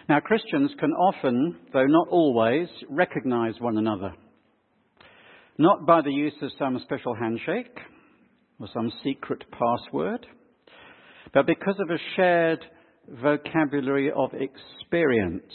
Now, Christians can often, though not always, recognize one another. Not by the use of some special handshake or some secret password, but because of a shared vocabulary of experience.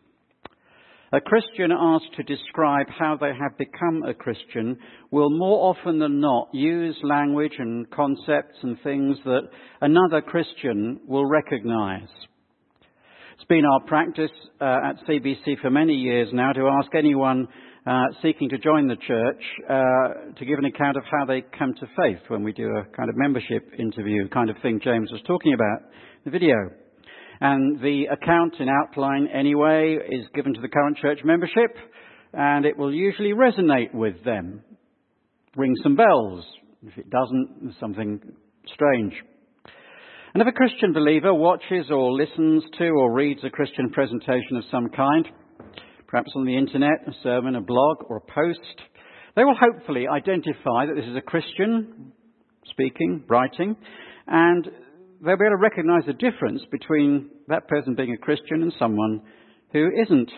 A Christian asked to describe how they have become a Christian will more often than not use language and concepts and things that another Christian will recognize. It's been our practice at CBC for many years now to ask anyone seeking to join the church to give an account of how they come to faith when we do a kind of membership interview, kind of thing James was talking about in the video. And the account in outline anyway is given to the current church membership, and it will usually resonate with them. Ring some bells. If it doesn't, there's something strange. And if a Christian believer watches or listens to or reads a Christian presentation of some kind, perhaps on the internet, a sermon, a blog, or a post, they will hopefully identify that this is a Christian speaking, writing, and they'll be able to recognise the difference between that person being a Christian and someone who isn't.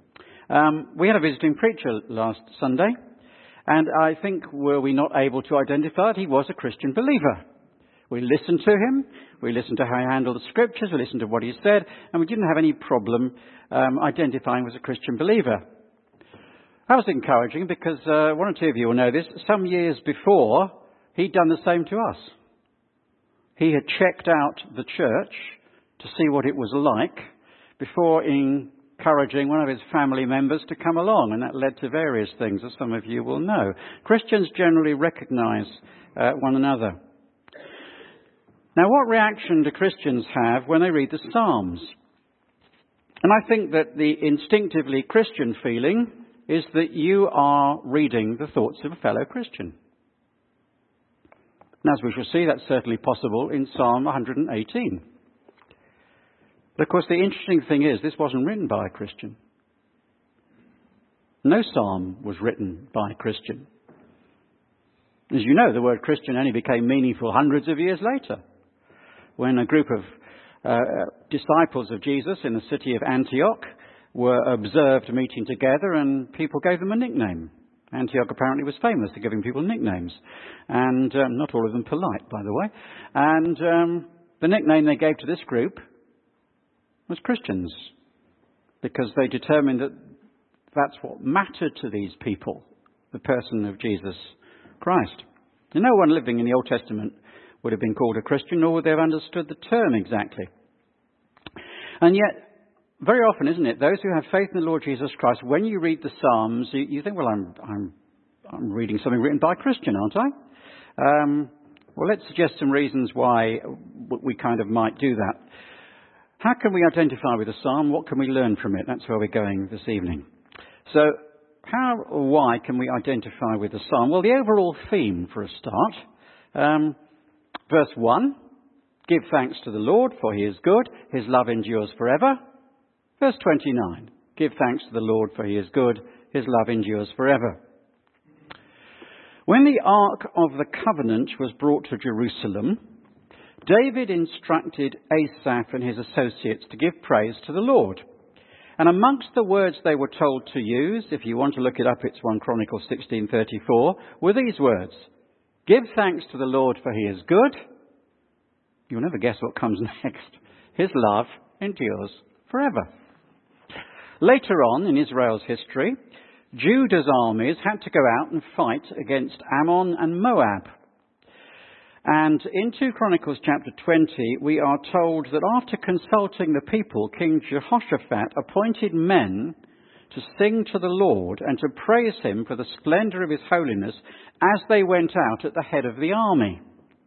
We had a visiting preacher last Sunday, and I think were we not able to identify it, he was a Christian believer. We listened to him, we listened to how he handled the scriptures, we listened to what he said, and we didn't have any problem identifying him as a Christian believer. That was encouraging because one or two of you will know this. Some years before, he'd done the same to us. He had checked out the church to see what it was like before encouraging one of his family members to come along, and that led to various things, as some of you will know. Christians generally recognise one another. Now, what reaction do Christians have when they read the Psalms? And I think that the instinctively Christian feeling is that you are reading the thoughts of a fellow Christian. And as we shall see, that's certainly possible in Psalm 118. But of course, the interesting thing is, this wasn't written by a Christian. No psalm was written by a Christian. As you know, the word Christian only became meaningful hundreds of years later, when a group of disciples of Jesus in the city of Antioch were observed meeting together, and people gave them a nickname. Antioch apparently was famous for giving people nicknames, and not all of them polite, by the way. And the nickname they gave to this group was Christians, because they determined that that's what mattered to these people, the person of Jesus Christ. And no one living in the Old Testament would have been called a Christian, nor would they have understood the term exactly. And yet, very often, isn't it, those who have faith in the Lord Jesus Christ, when you read the Psalms, you think, well, I'm reading something written by a Christian, aren't I? Well, let's suggest some reasons why we kind of might do that. How can we identify with a Psalm? What can we learn from it? That's where we're going this evening. So, how or why can we identify with a Psalm? Well, the overall theme, for a start. Verse 1, give thanks to the Lord, for he is good, his love endures forever. Verse 29, give thanks to the Lord, for he is good, his love endures forever. When the Ark of the Covenant was brought to Jerusalem, David instructed Asaph and his associates to give praise to the Lord. And amongst the words they were told to use, if you want to look it up, it's 1 Chronicles 16:34, were these words: give thanks to the Lord, for he is good. You'll never guess what comes next. His love endures forever. Later on in Israel's history, Judah's armies had to go out and fight against Ammon and Moab. And in 2 Chronicles chapter 20, we are told that after consulting the people, King Jehoshaphat appointed men to sing to the Lord and to praise him for the splendour of his holiness as they went out at the head of the army.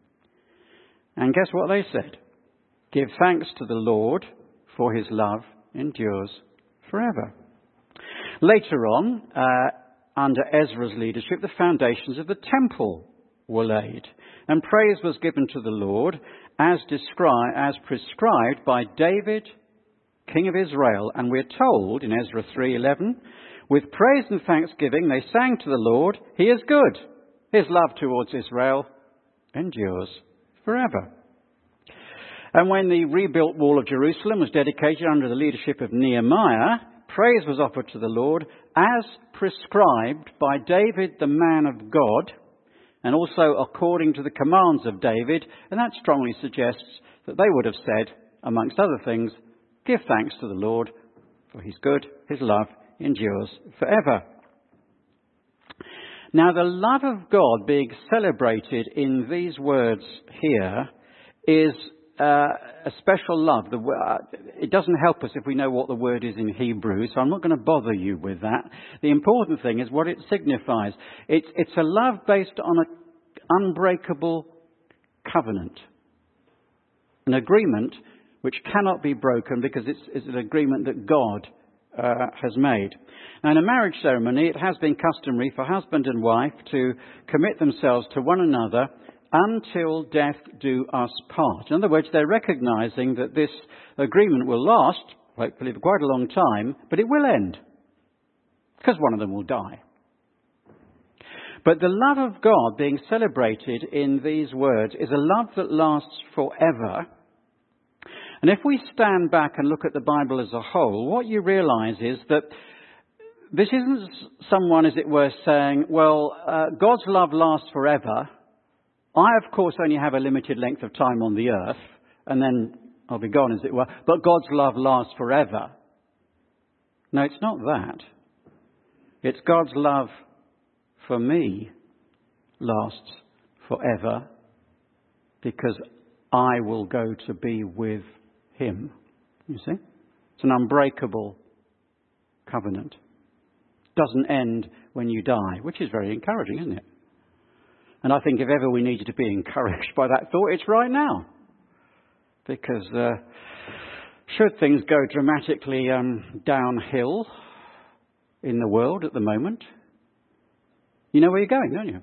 And guess what they said? Give thanks to the Lord, for his love endures forever. Later on, under Ezra's leadership, the foundations of the temple were laid, and praise was given to the Lord as prescribed by David, King of Israel. And we're told in Ezra 3:11, with praise and thanksgiving they sang to the Lord, he is good, his love towards Israel endures forever. And when the rebuilt wall of Jerusalem was dedicated under the leadership of Nehemiah, praise was offered to the Lord as prescribed by David, the man of God, and also according to the commands of David. And that strongly suggests that they would have said, amongst other things, give thanks to the Lord, for he's good, his love endures forever. Now, the love of God being celebrated in these words here is a special love. It doesn't help us if we know what the word is in Hebrew, so I'm not going to bother you with that. The important thing is what it signifies. It's a love based on an unbreakable covenant, an agreement which cannot be broken because it's an agreement that God has made. Now, in a marriage ceremony, it has been customary for husband and wife to commit themselves to one another until death do us part. In other words, they're recognizing that this agreement will last, hopefully for quite a long time, but it will end, because one of them will die. But the love of God being celebrated in these words is a love that lasts forever. And if we stand back and look at the Bible as a whole, what you realize is that this isn't someone, as it were, saying, well, God's love lasts forever. I, of course, only have a limited length of time on the earth, and then I'll be gone, as it were. But God's love lasts forever. No, it's not that. It's God's love for me lasts forever because I will go to be with him. You see? It's an unbreakable covenant. Doesn't end when you die, which is very encouraging, isn't it? And I think if ever we needed to be encouraged by that thought, it's right now. Because should things go dramatically downhill in the world at the moment, you know where you're going, don't you?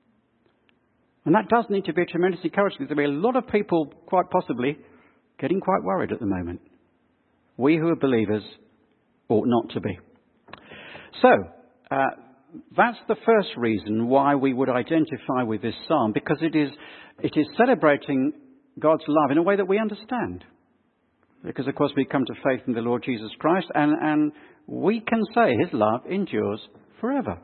And that does need to be a tremendous encouragement. There'll be a lot of people, quite possibly, getting quite worried at the moment. We who are believers ought not to be. So, that's the first reason why we would identify with this psalm, because it is celebrating God's love in a way that we understand. Because, of course, we come to faith in the Lord Jesus Christ, and we can say his love endures forever.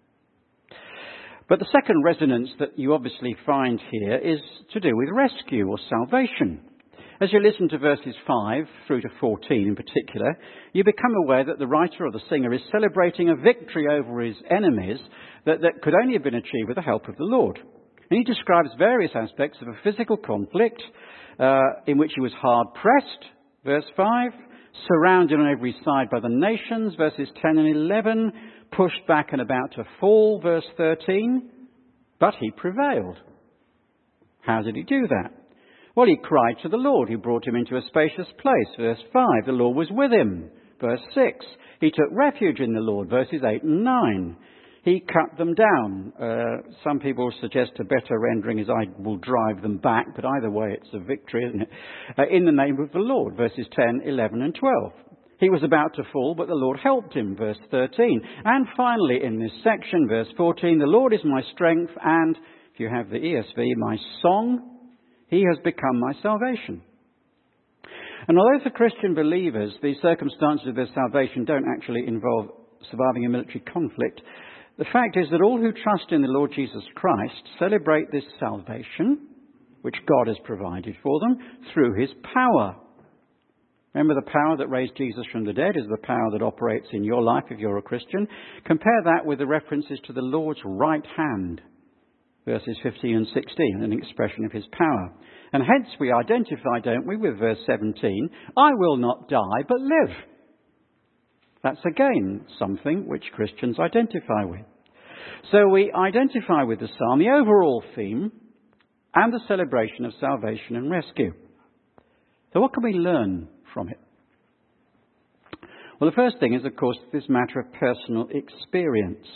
But the second resonance that you obviously find here is to do with rescue or salvation. As you listen to verses 5 through to 14 in particular, you become aware that the writer or the singer is celebrating a victory over his enemies that could only have been achieved with the help of the Lord. And he describes various aspects of a physical conflict in which he was hard-pressed, verse 5, surrounded on every side by the nations, verses 10 and 11, pushed back and about to fall, verse 13, but he prevailed. How did he do that? Well, he cried to the Lord, who brought him into a spacious place. Verse 5, the Lord was with him. Verse 6, he took refuge in the Lord. Verses 8 and 9, he cut them down. Some people suggest a better rendering is I will drive them back, but either way it's a victory, isn't it? In the name of the Lord. Verses 10, 11 and 12. He was about to fall, but the Lord helped him. Verse 13. And finally, in this section, verse 14, the Lord is my strength and, if you have the ESV, my song. He has become my salvation. And although for Christian believers, the circumstances of their salvation don't actually involve surviving a military conflict, the fact is that all who trust in the Lord Jesus Christ celebrate this salvation, which God has provided for them, through his power. Remember, the power that raised Jesus from the dead is the power that operates in your life if you're a Christian. Compare that with the references to the Lord's right hand. Verses 15 and 16, an expression of his power. And hence we identify, don't we, with verse 17, I will not die but live. That's again something which Christians identify with. So we identify with the psalm, the overall theme, and the celebration of salvation and rescue. So what can we learn from it? Well, the first thing is, of course, this matter of personal experience.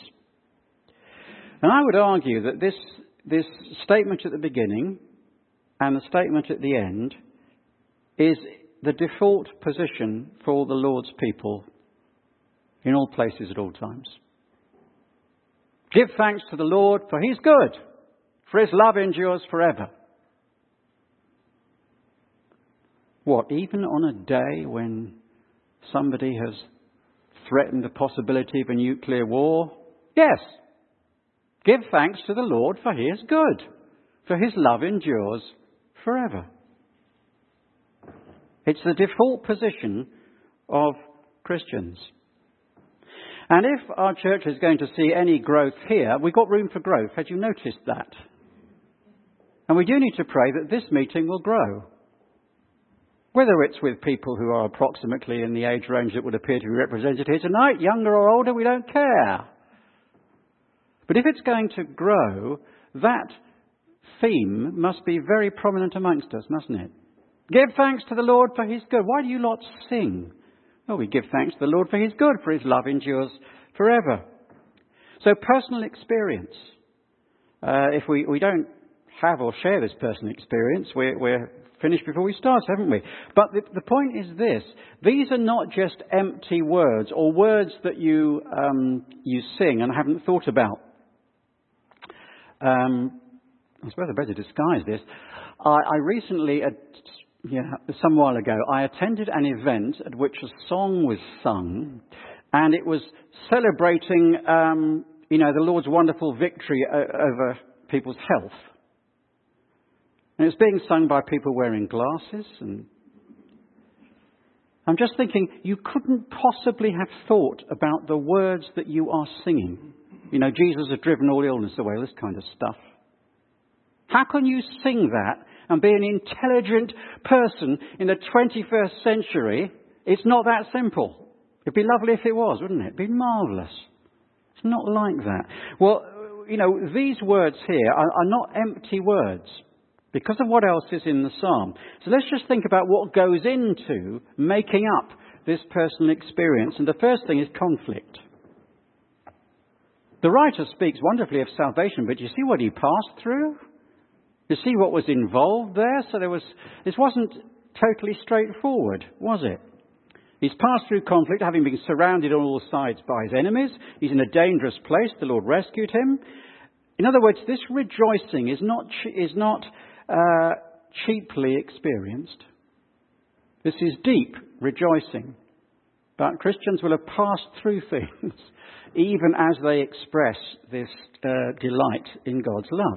And I would argue that this statement at the beginning and the statement at the end is the default position for the Lord's people in all places at all times. Give thanks to the Lord, for he's good, for his love endures forever. What, even on a day when somebody has threatened the possibility of a nuclear war? Yes. Give thanks to the Lord, for he is good, for his love endures forever. It's the default position of Christians. And if our church is going to see any growth here, we've got room for growth. Had you noticed that? And we do need to pray that this meeting will grow. Whether it's with people who are approximately in the age range that would appear to be represented here tonight, younger or older, we don't care. But if it's going to grow, that theme must be very prominent amongst us, mustn't it? Give thanks to the Lord for his good. Why do you lot sing? Well, we give thanks to the Lord for his good, for his love endures forever. So personal experience. If we don't have or share this personal experience, we're finished before we start, haven't we? But the point is this. These are not just empty words or words that you sing and haven't thought about. I suppose I better disguise this. I recently, some while ago, I attended an event at which a song was sung, and it was celebrating, the Lord's wonderful victory over people's health. And it was being sung by people wearing glasses, and I'm just thinking, you couldn't possibly have thought about the words that you are singing. Jesus has driven all illness away, this kind of stuff. How can you sing that and be an intelligent person in the 21st century? It's not that simple. It'd be lovely if it was, wouldn't it? It'd be marvellous. It's not like that. Well, these words here are not empty words because of what else is in the psalm. So let's just think about what goes into making up this personal experience. And the first thing is conflict. The writer speaks wonderfully of salvation, but you see what he passed through? You see what was involved there? So this wasn't totally straightforward, was it? He's passed through conflict, having been surrounded on all sides by his enemies. He's in a dangerous place. The Lord rescued him. In other words, this rejoicing is not cheaply experienced. This is deep rejoicing. But Christians will have passed through things even as they express this delight in God's love.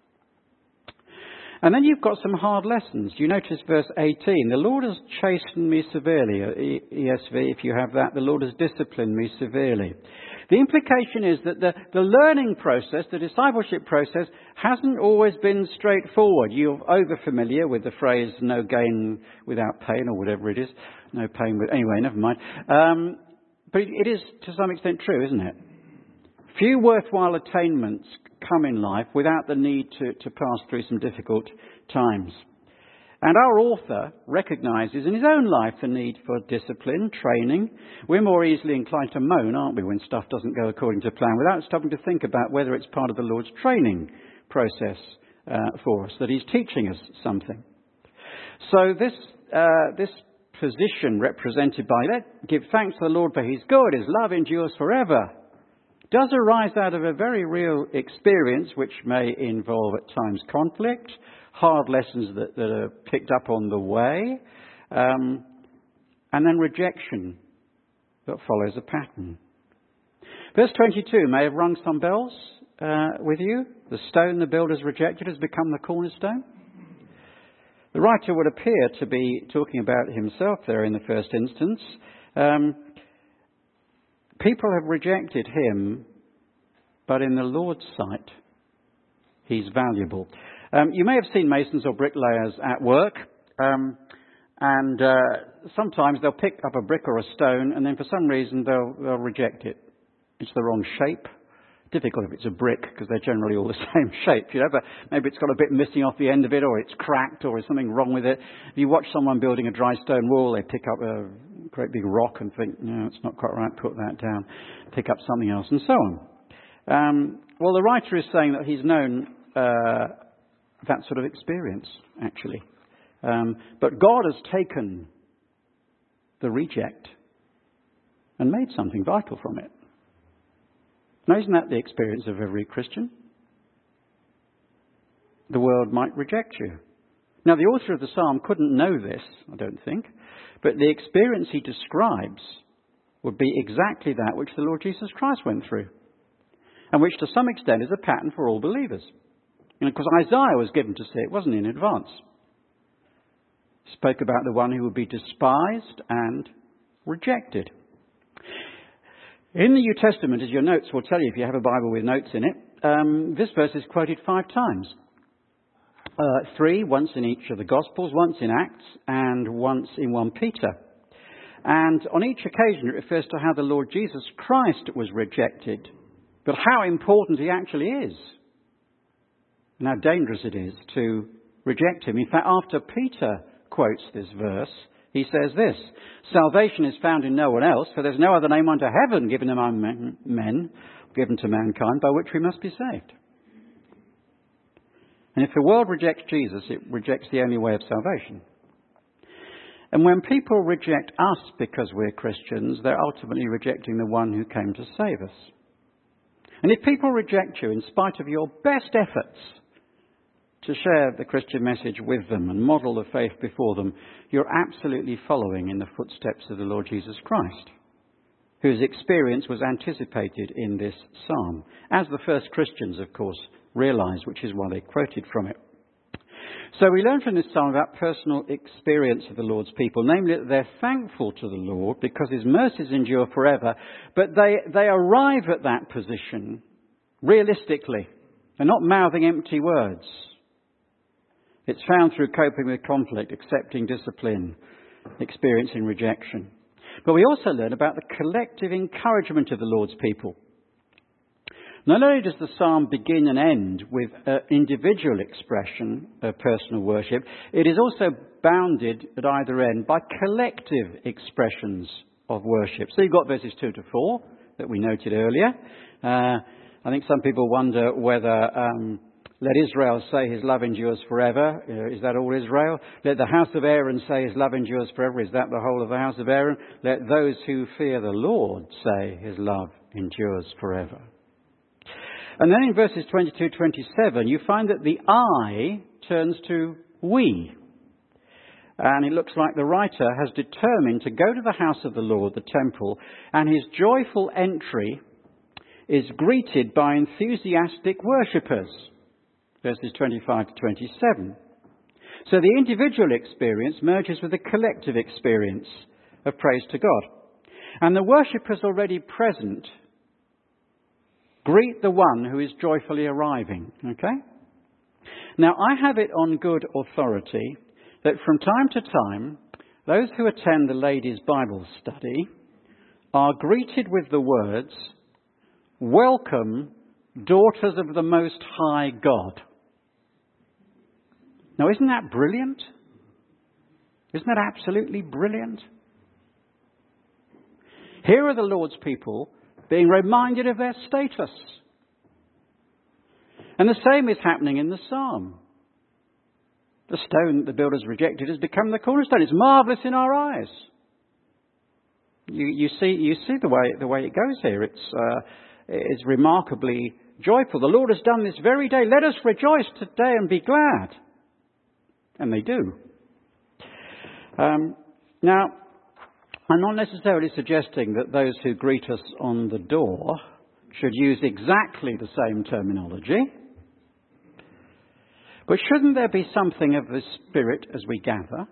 And then you've got some hard lessons. You notice verse 18. The Lord has chastened me severely. ESV, if you have that, the Lord has disciplined me severely. The implication is that the learning process, the discipleship process, hasn't always been straightforward. You're over familiar with the phrase, no gain without pain, or whatever it is. No pain with... Anyway, never mind. But it is to some extent true, isn't it? Few worthwhile attainments come in life without the need to pass through some difficult times. And our author recognises in his own life the need for discipline, training. We're more easily inclined to moan, aren't we, when stuff doesn't go according to plan, without stopping to think about whether it's part of the Lord's training process for us, that he's teaching us something. So this position represented by give thanks to the Lord for his good, his love endures forever, does arise out of a very real experience which may involve at times conflict, hard lessons that are picked up on the way, and then rejection that follows a pattern. Verse 22 may have rung some bells with you. The stone the builders rejected has become the cornerstone. The writer would appear to be talking about himself there in the first instance. People have rejected him, but in the Lord's sight, he's valuable. You may have seen masons or bricklayers at work, and sometimes they'll pick up a brick or a stone, and then for some reason they'll reject it. It's the wrong shape. Difficult if it's a brick, because they're generally all the same shape, but maybe it's got a bit missing off the end of it, or it's cracked, or there's something wrong with it. If you watch someone building a dry stone wall, they pick up a great big rock and think, no, it's not quite right, put that down, pick up something else, and so on. Well, the writer is saying that he's known that sort of experience, actually. But God has taken the reject and made something vital from it. Now, isn't that the experience of every Christian? The world might reject you. Now, the author of the psalm couldn't know this, I don't think, but the experience he describes would be exactly that which the Lord Jesus Christ went through, and which to some extent is a pattern for all believers. Because Isaiah was given to see it, wasn't he, in advance? He spoke about the one who would be despised and rejected. In the New Testament, as your notes will tell you if you have a Bible with notes in it, this verse is quoted 5 times. 3, once in each of the Gospels, once in Acts, and once in 1 Peter. And on each occasion it refers to how the Lord Jesus Christ was rejected, but how important he actually is, and how dangerous it is to reject him. In fact, after Peter quotes this verse, he says this: "Salvation is found in no one else, for there's no other name under heaven given among men, given to mankind, by which we must be saved." And if the world rejects Jesus, it rejects the only way of salvation. And when people reject us because we're Christians, they're ultimately rejecting the one who came to save us. And if people reject you in spite of your best efforts to share the Christian message with them and model the faith before them, you're absolutely following in the footsteps of the Lord Jesus Christ, whose experience was anticipated in this psalm, as the first Christians, of course, realised, which is why they quoted from it. So we learn from this psalm about personal experience of the Lord's people, namely that they're thankful to the Lord because his mercies endure forever, but they arrive at that position realistically. They're not mouthing empty words. It's found through coping with conflict, accepting discipline, experiencing rejection. But we also learn about the collective encouragement of the Lord's people. Not only does the psalm begin and end with an individual expression of personal worship, it is also bounded at either end by collective expressions of worship. So you've got verses 2 to 4 that we noted earlier. I think some people wonder whether let Israel say his love endures forever. Is that all Israel? Let the house of Aaron say his love endures forever. Is that the whole of the house of Aaron? Let those who fear the Lord say his love endures forever. And then in verses 22-27, you find that the I turns to we. And it looks like the writer has determined to go to the house of the Lord, the temple, and his joyful entry is greeted by enthusiastic worshippers. Verses 25-27. So the individual experience merges with the collective experience of praise to God. And the worshippers already present greet the one who is joyfully arriving. Okay? Now, I have it on good authority that from time to time, those who attend the ladies' Bible study are greeted with the words, "Welcome, daughters of the Most High God." Now, isn't that brilliant? Isn't that absolutely brilliant? Here are the Lord's people being reminded of their status. And the same is happening in the psalm. The stone that the builders rejected has become the cornerstone. It's marvellous in our eyes. You see the way it goes here. It's remarkably joyful. The Lord has done this very day. Let us rejoice today and be glad. And they do. Now, I'm not necessarily suggesting that those who greet us on the door should use exactly the same terminology. But shouldn't there be something of the Spirit as we gather?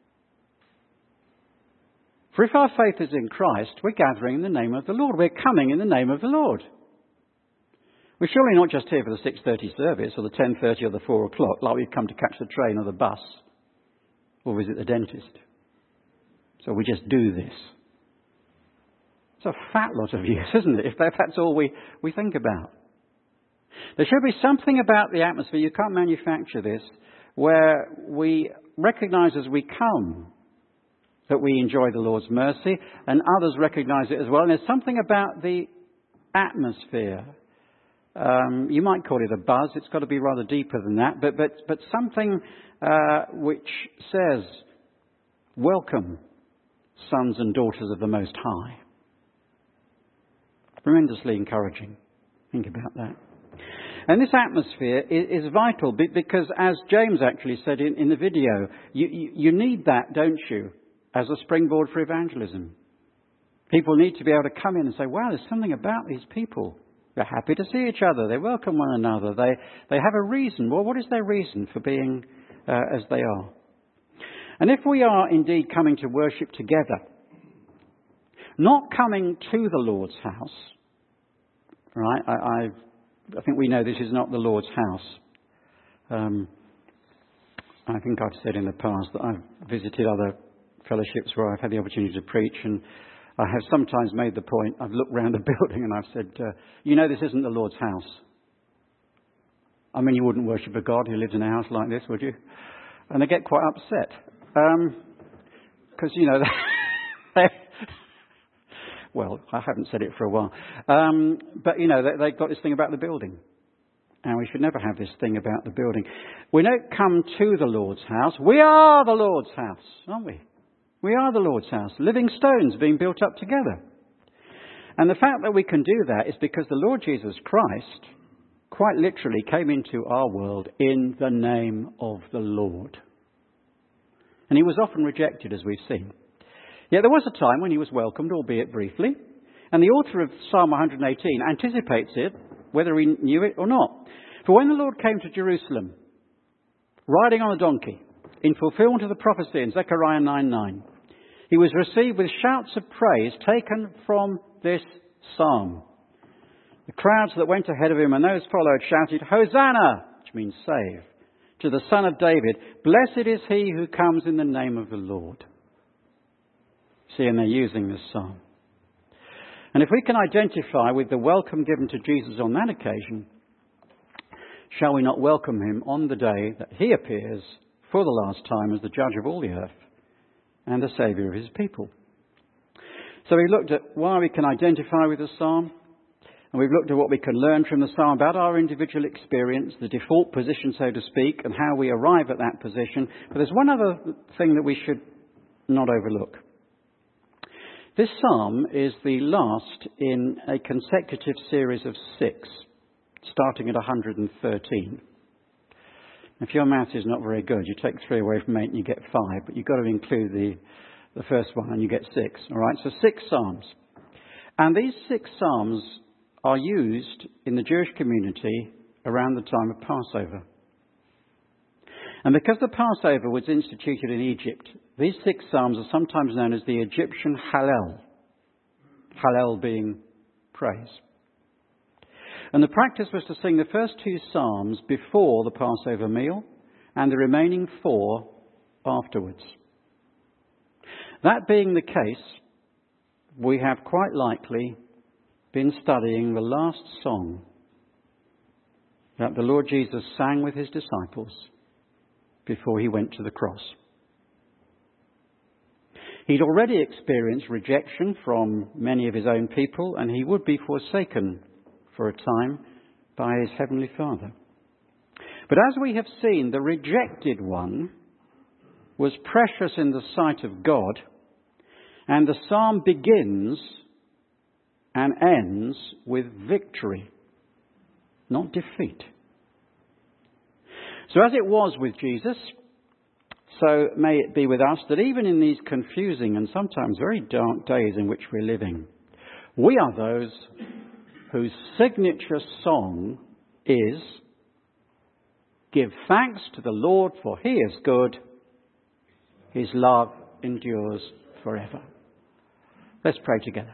For if our faith is in Christ, we're gathering in the name of the Lord. We're coming in the name of the Lord. We're surely not just here for the 6:30 service or the 10:30 or the 4 o'clock, like we've come to catch the train or the bus or visit the dentist. So we just do this. It's a fat lot of use, isn't it, if that's all we think about. There should be something about the atmosphere, you can't manufacture this, where we recognise as we come that we enjoy the Lord's mercy, and others recognise it as well. And there's something about the atmosphere. You might call it a buzz. It's got to be rather deeper than that. But something which says, "Welcome, sons and daughters of the Most High." Tremendously encouraging. Think about that. And this atmosphere is vital because, as James actually said in the video, you need that, don't you, as a springboard for evangelism. People need to be able to come in and say, wow, there's something about these people. They're happy to see each other. They welcome one another. They have a reason. Well, what is their reason for being as they are? And if we are indeed coming to worship together, not coming to the Lord's house, right? I think we know this is not the Lord's house. I think I've said in the past that I've visited other fellowships where I've had the opportunity to preach, and I have sometimes made the point, I've looked around the building and I've said, this isn't the Lord's house. I mean, you wouldn't worship a God who lives in a house like this, would you? And they get quite upset. Because, well, I haven't said it for a while. But they've got this thing about the building. And we should never have this thing about the building. We don't come to the Lord's house. We are the Lord's house, aren't we? We are the Lord's house, living stones being built up together. And the fact that we can do that is because the Lord Jesus Christ quite literally came into our world in the name of the Lord. And he was often rejected, as we've seen. Yet there was a time when he was welcomed, albeit briefly. And the author of Psalm 118 anticipates it, whether he knew it or not. For when the Lord came to Jerusalem, riding on a donkey, in fulfillment of the prophecy in Zechariah 9:9, he was received with shouts of praise taken from this psalm. The crowds that went ahead of him and those followed shouted, Hosanna, which means save, to the Son of David. Blessed is he who comes in the name of the Lord. See, and they're using this psalm. And if we can identify with the welcome given to Jesus on that occasion, shall we not welcome him on the day that he appears for the last time as the judge of all the earth and the saviour of his people? So we looked at why we can identify with the psalm, and we've looked at what we can learn from the psalm about our individual experience, the default position, so to speak, and how we arrive at that position. But there's one other thing that we should not overlook. This psalm is the last in a consecutive series of 6, starting at 113. If your maths is not very good, you take 3 away from 8 and you get 5, but you've got to include the first one and you get 6. All right, so 6 psalms. And these 6 psalms are used in the Jewish community around the time of Passover. And because the Passover was instituted in Egypt, these 6 psalms are sometimes known as the Egyptian Hallel. Hallel being praise. And the practice was to sing the first 2 psalms before the Passover meal and the remaining 4 afterwards. That being the case, we have quite likely been studying the last song that the Lord Jesus sang with his disciples before he went to the cross. He'd already experienced rejection from many of his own people, and he would be forsaken for a time by his heavenly Father. But as we have seen, the rejected one was precious in the sight of God, and the psalm begins and ends with victory, not defeat. So as it was with Jesus, so may it be with us, that even in these confusing and sometimes very dark days in which we're living, we are those whose signature song is, Give thanks to the Lord, for he is good. His love endures forever. Let's pray together.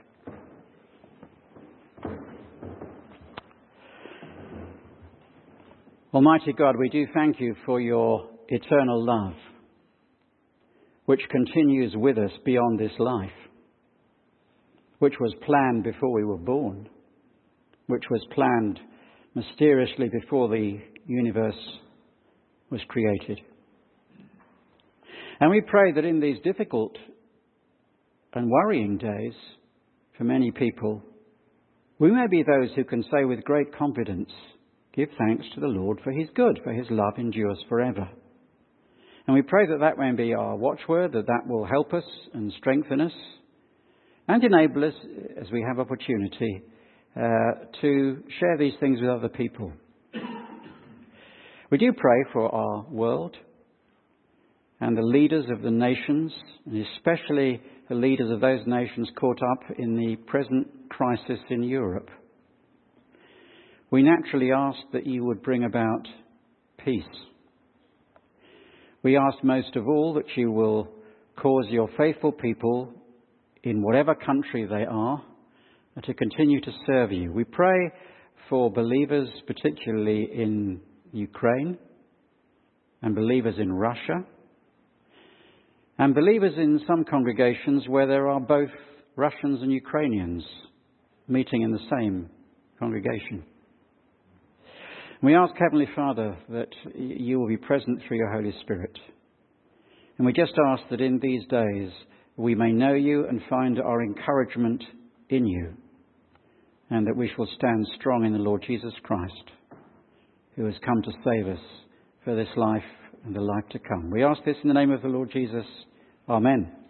Almighty God, we do thank you for your eternal love, which continues with us beyond this life, which was planned before we were born, which was planned mysteriously before the universe was created. And we pray that in these difficult and worrying days for many people, we may be those who can say with great confidence, give thanks to the Lord, for he's good, for his love endures forever. And we pray that that may be our watchword, that will help us and strengthen us and enable us, as we have opportunity, to share these things with other people. We do pray for our world and the leaders of the nations, and especially the leaders of those nations caught up in the present crisis in Europe. We naturally ask that you would bring about peace. We ask most of all that you will cause your faithful people, in whatever country they are, to continue to serve you. We pray for believers, particularly in Ukraine, and believers in Russia, and believers in some congregations where there are both Russians and Ukrainians meeting in the same congregation. We ask, Heavenly Father, that you will be present through your Holy Spirit. And we just ask that in these days we may know you and find our encouragement in you, and that we shall stand strong in the Lord Jesus Christ, who has come to save us for this life and the life to come. We ask this in the name of the Lord Jesus. Amen.